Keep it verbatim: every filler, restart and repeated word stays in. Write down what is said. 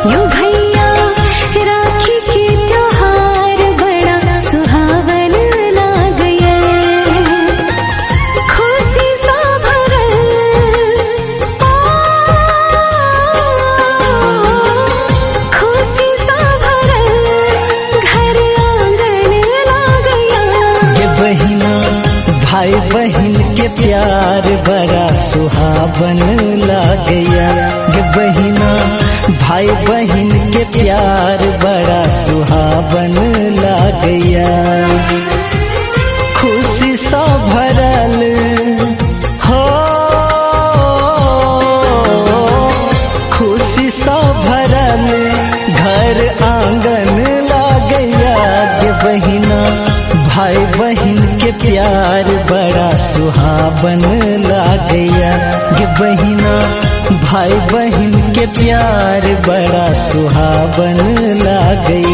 यो भैया राखी के त्योहार बड़ा सुहावन लागया, खुशी सा भरल खुशी सा भरल घर आंगन लागया। ये बहिना भाई बहन के प्यार बड़ा सुहावन लागया, ये बहिना भाई बहन के प्यार बड़ा सुहावन लागया। खुशी सा भरल हो खुशी सा भरल घर आंगन लागया, ये बहिना भाई बहन के प्यार बड़ा सुहावन लागया, ये बहिना भाई बहन के प्यार बड़ा सुहावन लागया।